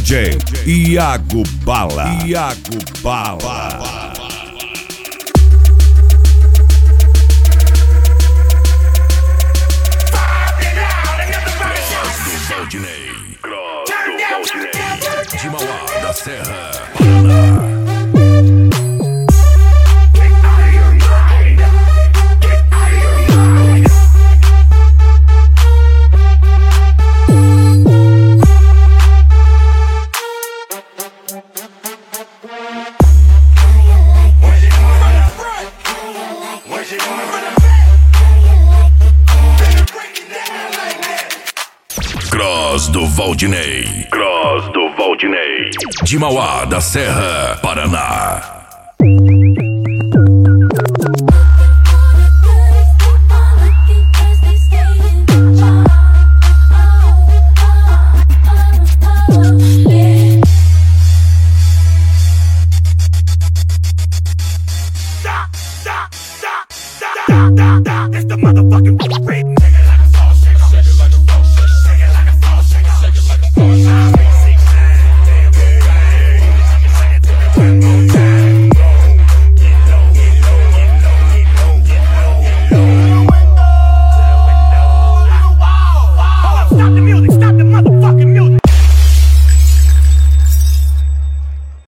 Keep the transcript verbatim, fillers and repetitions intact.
J Iago Bala. Iago Bala. Valdinei, Cross do Valdinei, de Mauá da Serra, Paraná. Cross do Valdinei, Cross do Valdinei, de Mauá da Serra, Paraná. It's the motherfucking